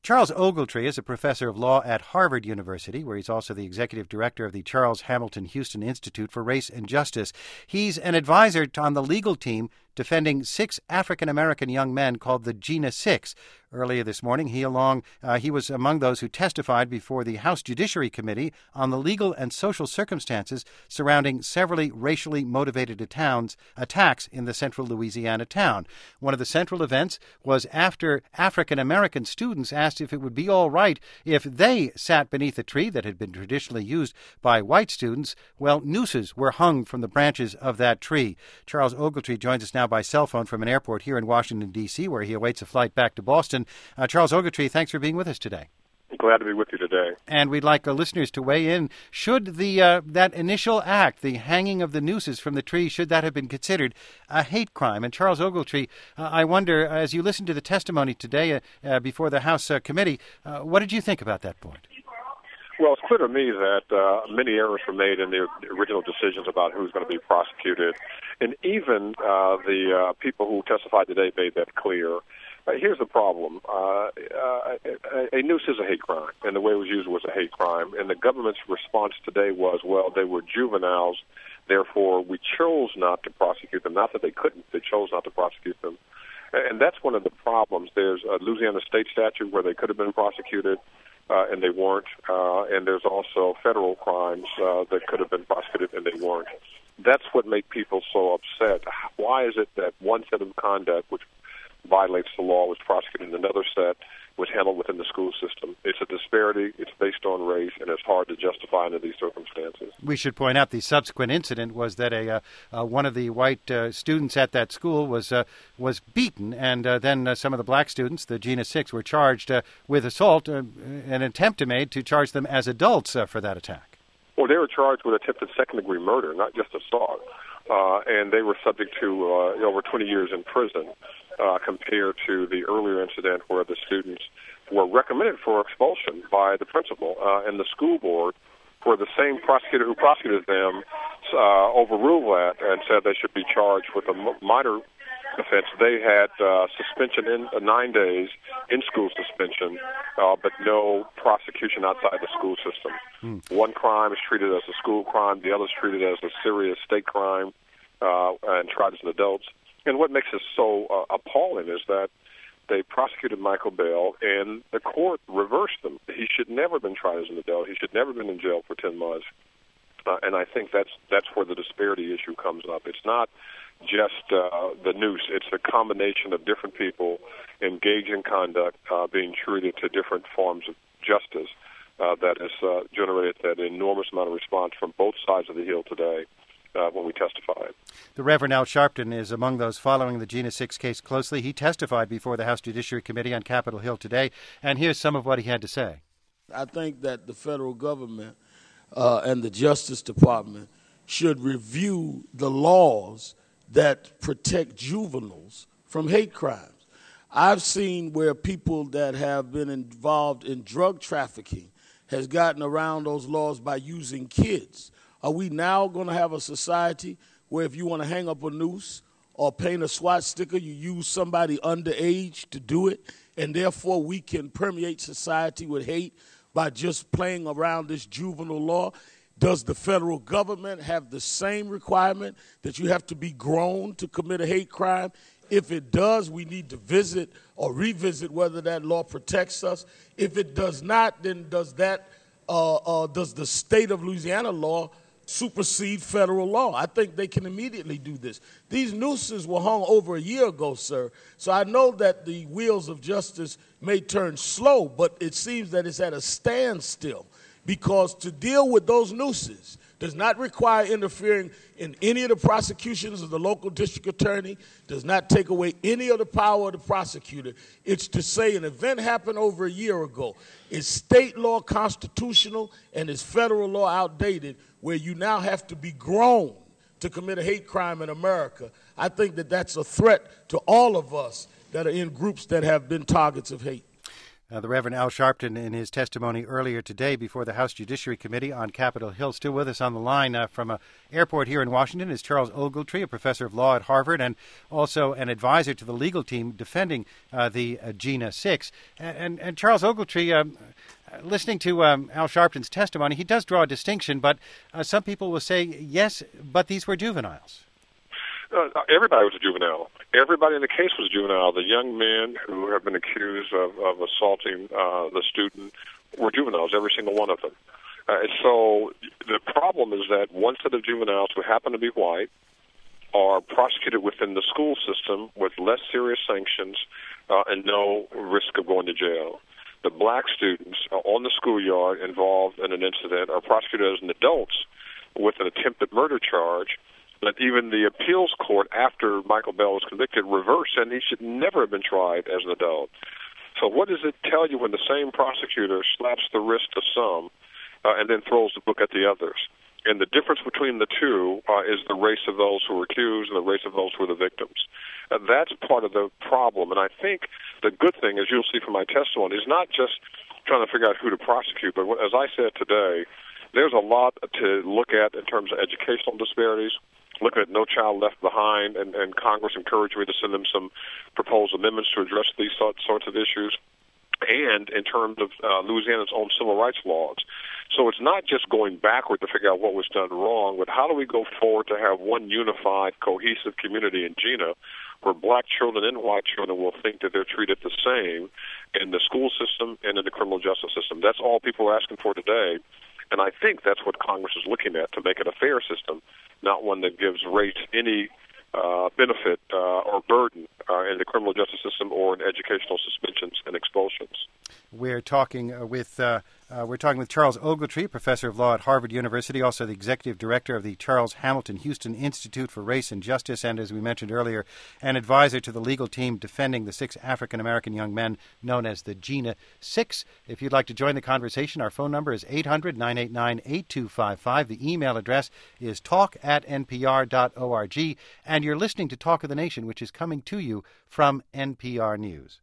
Charles Ogletree is a professor of law at Harvard University, where he's also the executive director of the Charles Hamilton Houston Institute for Race and Justice. He's an advisor on the legal team defending 6 African-American young men called the Jena Six. Earlier this morning, he was among those who testified before the House Judiciary Committee on the legal and social circumstances surrounding severally racially motivated attacks in the central Louisiana town. One of the central events was after African-American students asked if it would be all right if they sat beneath a tree that had been traditionally used by white students. Well, nooses were hung from the branches of that tree. Charles Ogletree joins us now by cell phone from an airport here in Washington, D.C., where he awaits a flight back to Boston. Charles Ogletree, thanks for being with us today. Glad to be with you today. And we'd like our listeners to weigh in. Should that initial act, the hanging of the nooses from the tree, should that have been considered a hate crime? And Charles Ogletree, I wonder, as you listened to the testimony today before the House committee, what did you think about that point? Well, it's clear to me that many errors were made in the original decisions about who's going to be prosecuted. And even the people who testified today made that clear. Here's the problem. A noose is a hate crime, and the way it was used was a hate crime. And the government's response today was, well, they were juveniles, therefore we chose not to prosecute them. Not that they couldn't, they chose not to prosecute them. And that's one of the problems. There's a Louisiana state statute where they could have been prosecuted, and they weren't. And there's also federal crimes that could have been prosecuted, and they weren't. That's what made people so upset. Why is it that one set of conduct, which violates the law, was prosecuted, and another set was handled within the school system? It's a disparity, it's based on race, and it's hard to justify under these circumstances. We should point out the subsequent incident was that one of the white students at that school was beaten, and then some of the black students, the Jena Six, were charged with assault, an attempt made to charge them as adults for that attack. Well, they were charged with attempted second-degree murder, not just assault, and they were subject to over 20 years in prison. Compared to the earlier incident where the students were recommended for expulsion by the principal and the school board, where the same prosecutor who prosecuted them overruled that and said they should be charged with a minor offense. They had suspension in 9 days, in-school suspension, but no prosecution outside the school system. One crime is treated as a school crime, the other is treated as a serious state crime and tried as adults. And what makes this so appalling is that they prosecuted Michael Bell, and the court reversed them. He should never have been tried as an adult. He should never have been in jail for 10 months. And I think that's where the disparity issue comes up. It's not just the noose. It's a combination of different people engaged in conduct being treated to different forms of justice that has generated that enormous amount of response from both sides of the Hill today. When we testified. The Reverend Al Sharpton is among those following the Jena Six case closely. He testified before the House Judiciary Committee on Capitol Hill today, and here's some of what he had to say. I think that the federal government and the Justice Department should review the laws that protect juveniles from hate crimes. I've seen where people that have been involved in drug trafficking has gotten around those laws by using kids. Are we now going to have a society where if you want to hang up a noose or paint a SWAT sticker, you use somebody underage to do it, and therefore we can permeate society with hate by just playing around this juvenile law? Does the federal government have the same requirement that you have to be grown to commit a hate crime? If it does, we need to visit or revisit whether that law protects us. If it does not, then does the state of Louisiana law supersede federal law? I think they can immediately do this. These nooses were hung over a year ago, sir. So I know that the wheels of justice may turn slow, but it seems that it's at a standstill, because to deal with those nooses does not require interfering in any of the prosecutions of the local district attorney, does not take away any of the power of the prosecutor. It's to say an event happened over a year ago. Is state law constitutional and is federal law outdated, where you now have to be grown to commit a hate crime in America? I think that that's a threat to all of us that are in groups that have been targets of hate. The Reverend Al Sharpton, in his testimony earlier today before the House Judiciary Committee on Capitol Hill. Still with us on the line from an airport here in Washington is Charles Ogletree, a professor of law at Harvard and also an advisor to the legal team defending the GINA 6. And Charles Ogletree, listening to Al Sharpton's testimony, he does draw a distinction, but some people will say, yes, but these were juveniles. Everybody was a juvenile. Everybody in the case was juvenile. The young men who have been accused of assaulting the student were juveniles, every single one of them. So the problem is that one set of juveniles who happen to be white are prosecuted within the school system with less serious sanctions and no risk of going to jail. The black students on the schoolyard involved in an incident are prosecuted as adults with an attempted murder charge. But even the appeals court, after Michael Bell was convicted, reversed, and he should never have been tried as an adult. So what does it tell you when the same prosecutor slaps the wrist of some and then throws the book at the others? And the difference between the two is the race of those who were accused and the race of those who were the victims. That's part of the problem. And I think the good thing, as you'll see from my testimony, is not just trying to figure out who to prosecute, but as I said today, there's a lot to look at in terms of educational disparities. Looking at No Child Left Behind, and Congress encouraged me to send them some proposed amendments to address these sorts of issues, and in terms of Louisiana's own civil rights laws. So it's not just going backward to figure out what was done wrong, but how do we go forward to have one unified, cohesive community in GINA where black children and white children will think that they're treated the same in the school system and in the criminal justice system. That's all people are asking for today. And I think that's what Congress is looking at, to make it a fair system, not one that gives race any benefit or burden in the criminal justice system or in educational suspensions and expulsions. We're talking with Charles Ogletree, professor of law at Harvard University, also the executive director of the Charles Hamilton Houston Institute for Race and Justice, and, as we mentioned earlier, an advisor to the legal team defending the 6 African-American young men known as the GINA 6. If you'd like to join the conversation, our phone number is 800-989-8255. The email address is talk@npr.org, and you're listening to Talk of the Nation, which is coming to you from NPR News.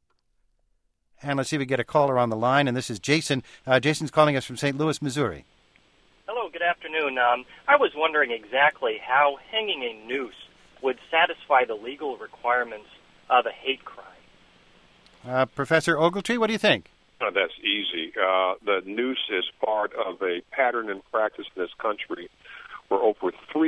And let's see if we get a caller on the line, and this is Jason. Jason's calling us from St. Louis, Missouri. Hello, good afternoon. I was wondering exactly how hanging a noose would satisfy the legal requirements of a hate crime. Professor Ogletree, what do you think? That's easy. The noose is part of a pattern and practice in this country where over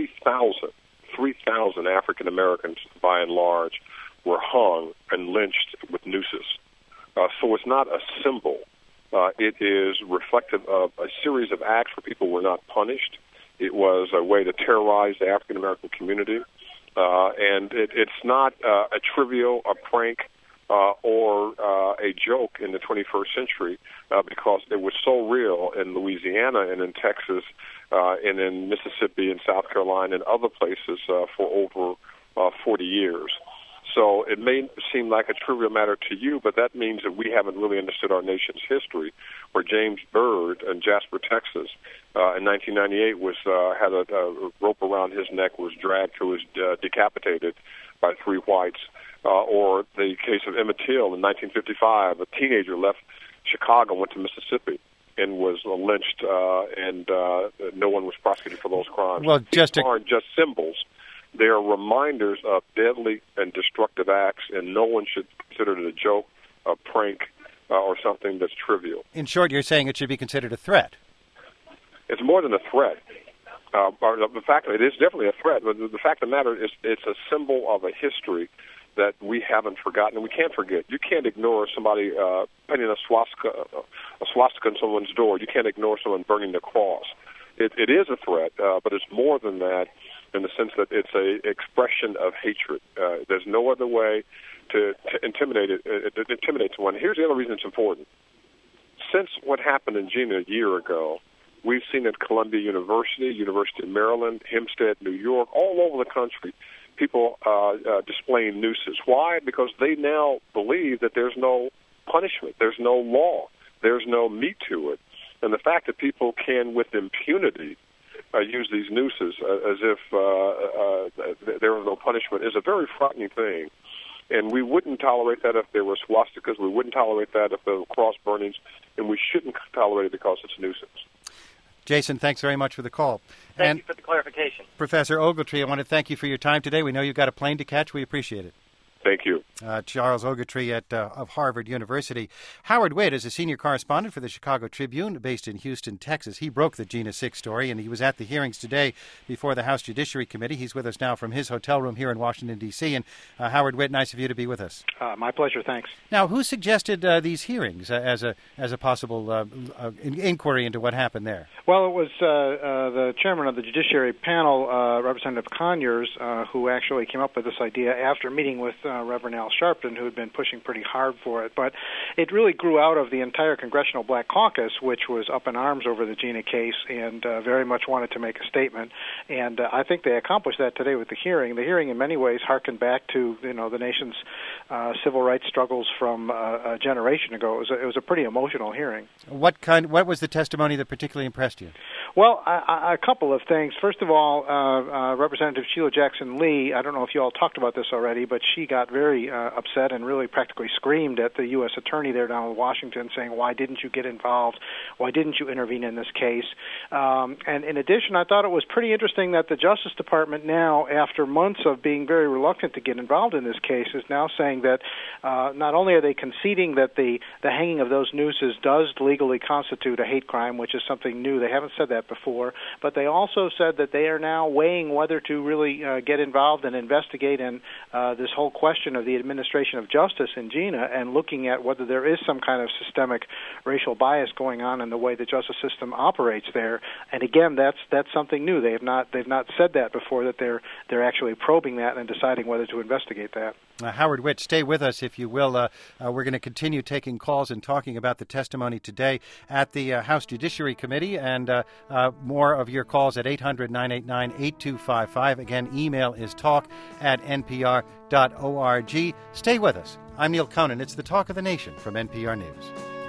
3,000 African Americans, by and large, were hung and lynched with nooses. So it's not a symbol. It is reflective of a series of acts where people were not punished. It was a way to terrorize the African American community. And it's not a trivial, a prank, or a joke in the 21st century because it was so real in Louisiana and in Texas and in Mississippi and South Carolina and other places for over 40 years. So it may seem like a trivial matter to you, but that means that we haven't really understood our nation's history, where James Byrd in Jasper, Texas, in 1998 had a rope around his neck, was dragged to his decapitated by 3 whites. Or the case of Emmett Till in 1955, a teenager left Chicago, went to Mississippi, and was lynched, and no one was prosecuted for those crimes. Well, These aren't just symbols. They are reminders of deadly and destructive acts, and no one should consider it a joke, a prank, or something that's trivial. In short, you're saying it should be considered a threat. It's more than a threat. The fact that it is definitely a threat, but the fact of the matter is it's a symbol of a history that we haven't forgotten and we can't forget. You can't ignore somebody painting a swastika on someone's door. You can't ignore someone burning the cross. It is a threat, but it's more than that, in the sense that it's a expression of hatred. There's no other way to intimidate someone. Here's the other reason it's important. Since what happened in GINA a year ago, we've seen at Columbia University, University of Maryland, Hempstead, New York, all over the country, people displaying nooses. Why? Because they now believe that there's no punishment, there's no law, there's no meat to it. And the fact that people can, with impunity, use these nooses as if there is no punishment is a very frightening thing. And we wouldn't tolerate that if there were swastikas. We wouldn't tolerate that if there were cross burnings. And we shouldn't tolerate it because it's a nuisance. Jason, thanks very much for the call. Thank you for the clarification. Professor Ogletree, I want to thank you for your time today. We know you've got a plane to catch. We appreciate it. Thank you. Charles Ogletree of Harvard University. Howard Witt is a senior correspondent for the Chicago Tribune based in Houston, Texas. He broke the Gina 6 story, and he was at the hearings today before the House Judiciary Committee. He's with us now from his hotel room here in Washington, D.C. And Howard Witt, nice of you to be with us. My pleasure, thanks. Now, who suggested these hearings as a possible inquiry into what happened there? Well, it was the chairman of the Judiciary panel, Representative Conyers, who actually came up with this idea after meeting with Reverend Al Sharpton, who had been pushing pretty hard for it. But it really grew out of the entire Congressional Black Caucus, which was up in arms over the Gina case and very much wanted to make a statement. And I think they accomplished that today with the hearing. The hearing, in many ways, harkened back to the nation's civil rights struggles from a generation ago. It was a pretty emotional hearing. What was the testimony that particularly impressed you? Well, a couple of things. First of all, Representative Sheila Jackson Lee, I don't know if you all talked about this already, but she got very upset and really practically screamed at the U.S. attorney there down in Washington, saying, why didn't you get involved? Why didn't you intervene in this case? And in addition, I thought it was pretty interesting that the Justice Department now, after months of being very reluctant to get involved in this case, is now saying that not only are they conceding that the hanging of those nooses does legally constitute a hate crime, which is something new. They haven't said that before, but they also said that they are now weighing whether to really get involved and investigate in this whole question of the administration of justice in Gina and looking at whether there is some kind of systemic racial bias going on in the way the justice system operates there. And again, that's something new. They've not said that before, that they're actually probing that and deciding whether to investigate that. Howard Witt, stay with us, if you will. We're going to continue taking calls and talking about the testimony today at the House Judiciary Committee, and more of your calls at 800-989-8255. Again, email is talk@npr.org. Stay with us. I'm Neil Conan. It's the Talk of the Nation from NPR News.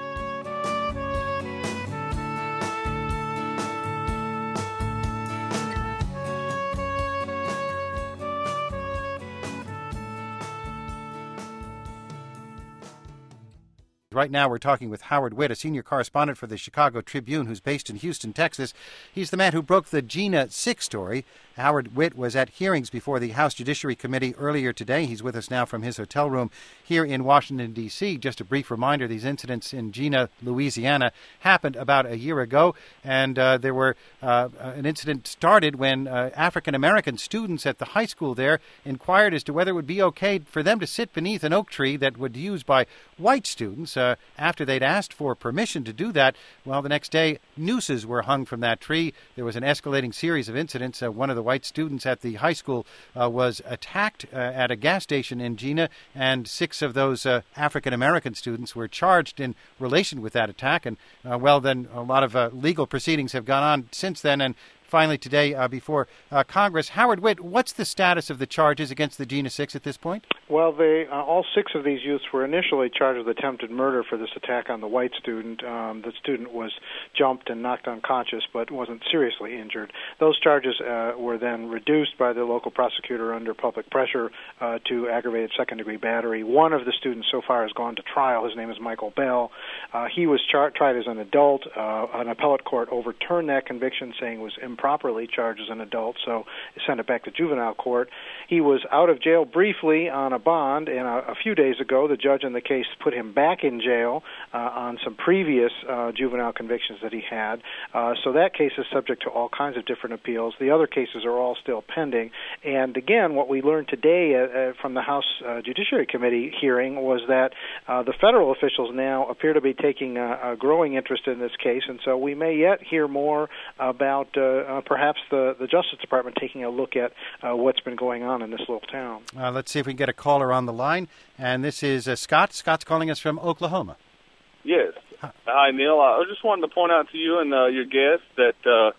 Right now, we're talking with Howard Witt, a senior correspondent for the Chicago Tribune, who's based in Houston, Texas. He's the man who broke the Gina 6 story. Howard Witt was at hearings before the House Judiciary Committee earlier today. He's with us now from his hotel room here in Washington, D.C. Just a brief reminder, these incidents in Gina, Louisiana, happened about a year ago, and there were an incident started when African-American students at the high school there inquired as to whether it would be okay for them to sit beneath an oak tree that would be used by white students. After they'd asked for permission to do that, well, the next day, nooses were hung from that tree. There was an escalating series of incidents. One of the white students at the high school was attacked at a gas station in Gina, and 6 of those African-American students were charged in relation with that attack. And, then a lot of legal proceedings have gone on since then, and finally today before Congress. Howard Witt, what's the status of the charges against the Gina 6 at this point? Well, all 6 of these youths were initially charged with attempted murder for this attack on the white student. The student was jumped and knocked unconscious but wasn't seriously injured. Those charges were then reduced by the local prosecutor under public pressure to aggravated second-degree battery. One of the students so far has gone to trial. His name is Michael Bell. He was tried as an adult. An appellate court overturned that conviction, saying it was improperly charged as an adult, so sent it back to juvenile court. He was out of jail briefly on a bond, and a few days ago the judge in the case put him back in jail on some previous juvenile convictions that he had. So that case is subject to all kinds of different appeals. The other cases are all still pending. And again, what we learned today from the House Judiciary Committee hearing was that the federal officials now appear to be taking a growing interest in this case, and so we may yet hear more about perhaps the Justice Department taking a look at what's been going on in this little town. Let's see if we can get a caller on the line. And this is Scott. Scott's calling us from Oklahoma. Yes. Hi, Neil. I just wanted to point out to you and your guests that,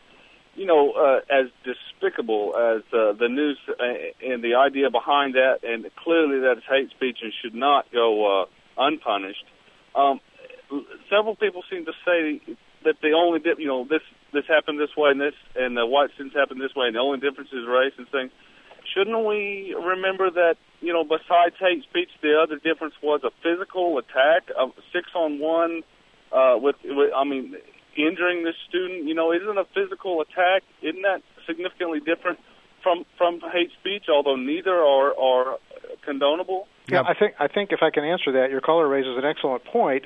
as despicable as the news and the idea behind that, and clearly that it's hate speech and should not go unpunished, several people seem to say that the only this happened this way and the white students happened this way, and the only difference is race and things. Shouldn't we remember that besides hate speech, the other difference was a physical attack, a 6-on-1 injuring this student. Isn't a physical attack, isn't that significantly different from hate speech, although neither are condonable? Yeah, I think if I can answer that, your caller raises an excellent point.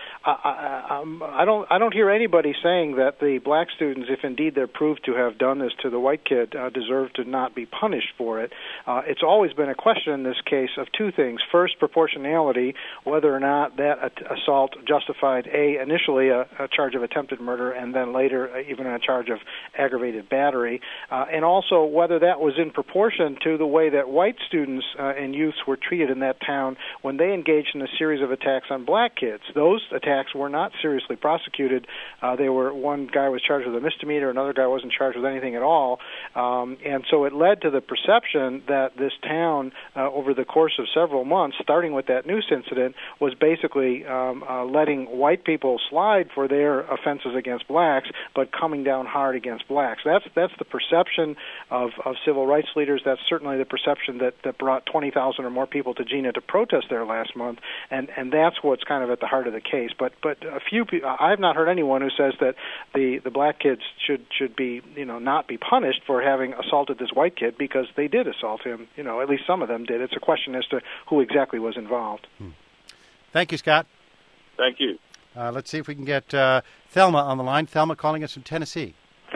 I don't hear anybody saying that the black students, if indeed they're proved to have done this to the white kid, deserve to not be punished for it. It's always been a question in this case of two things. First, proportionality, whether or not that assault justified initially a charge of attempted murder, and then later even a charge of aggravated battery, and also whether that was in proportion to the way that white students and youths were treated in that town when they engaged in a series of attacks on black kids. Those attacks were not seriously prosecuted. One guy was charged with a misdemeanor, another guy wasn't charged with anything at all, and so it led to the perception that this town, over the course of several months, starting with that noose incident, was basically letting white people slide for their offenses against blacks, but coming down hard against blacks. That's the perception of civil rights leaders. That's certainly the perception that brought 20,000 or more people to Gina to protest there last month, and that's what's kind of at the heart of the case. But a few people, I have not heard anyone who says that the black kids should be not be punished for having assaulted this white kid, because they did assault him. At least some of them did. It's a question as to who exactly was involved. Thank you, Scott. Thank you. Let's see if we can get Thelma on the line. Thelma calling us from Tennessee.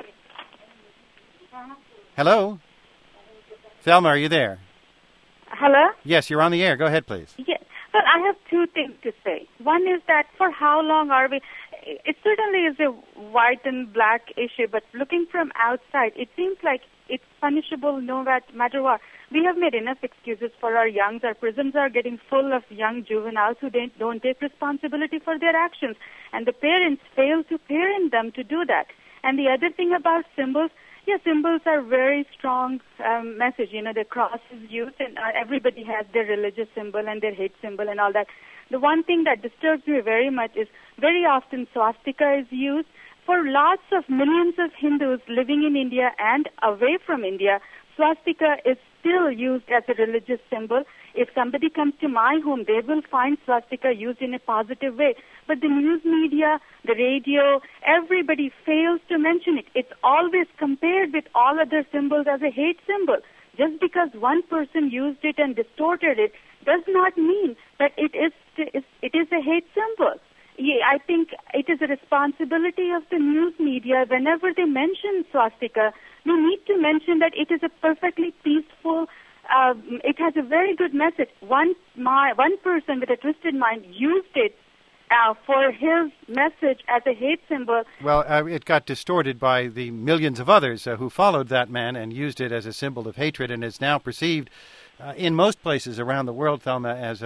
Hello? Thelma, are you there? Hello? Yes, you're on the air. Go ahead, please. Yes. Well, I have two things to say. One is that for how long are we... It certainly is a white and black issue, but looking from outside, it seems like it's punishable no matter what. We have made enough excuses for our youngs. Our prisons are getting full of young juveniles who don't take responsibility for their actions, and the parents fail to parent them to do that. And the other thing about symbols, symbols are very strong message. The cross is used, and everybody has their religious symbol and their hate symbol and all that. The one thing that disturbs me very much is very often swastika is used. For lots of millions of Hindus living in India and away from India, swastika is still used as a religious symbol. If somebody comes to my home, they will find swastika used in a positive way. But the news media, the radio, everybody fails to mention it. It's always compared with all other symbols as a hate symbol. Just because one person used it and distorted it does not mean that it is a hate symbol. I think it is a responsibility of the news media, whenever they mention swastika, we need to mention that it is a perfectly peaceful, it has a very good message. One person with a twisted mind used it for his message as a hate symbol. Well, it got distorted by the millions of others who followed that man and used it as a symbol of hatred, and is now perceived in most places around the world, Thelma, as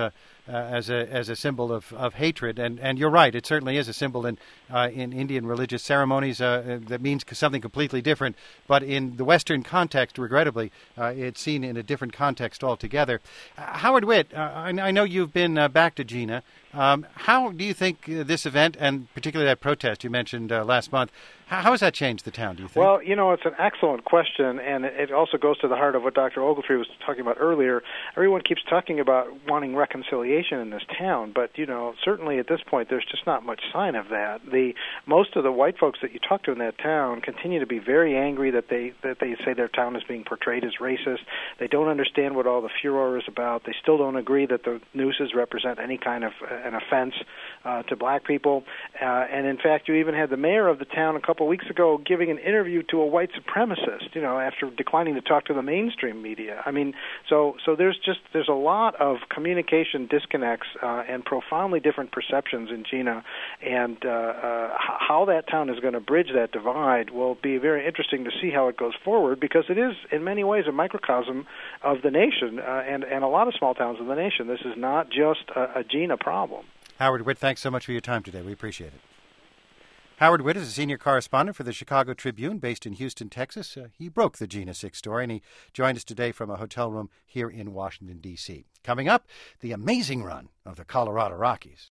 a symbol of hatred. And you're right, it certainly is a symbol in Indian religious ceremonies that means something completely different. But in the Western context, regrettably, it's seen in a different context altogether. Howard Witt, I know you've been back to Gina. How do you think this event, and particularly that protest you mentioned last month, how has that changed the town, do you think? Well, it's an excellent question, and it also goes to the heart of what Dr. Ogletree was talking about earlier. Everyone keeps talking about wanting reconciliation in this town, but, certainly at this point there's just not much sign of that. Most of the white folks that you talk to in that town continue to be very angry that they say their town is being portrayed as racist. They don't understand what all the furor is about. They still don't agree that the nooses represent any kind of an offense to black people. And in fact, you even had the mayor of the town a couple weeks ago giving an interview to a white supremacist, after declining to talk to the mainstream media. I mean, so there's a lot of communication disconnects and profoundly different perceptions in Gina, and how that town is going to bridge that divide will be very interesting to see how it goes forward, because it is in many ways a microcosm of the nation and a lot of small towns in the nation. This is not just a Gina problem. Howard Witt, thanks so much for your time today. We appreciate it. Howard Witt is a senior correspondent for the Chicago Tribune based in Houston, Texas. He broke the Gina 6 story, and he joined us today from a hotel room here in Washington, D.C. Coming up, the amazing run of the Colorado Rockies.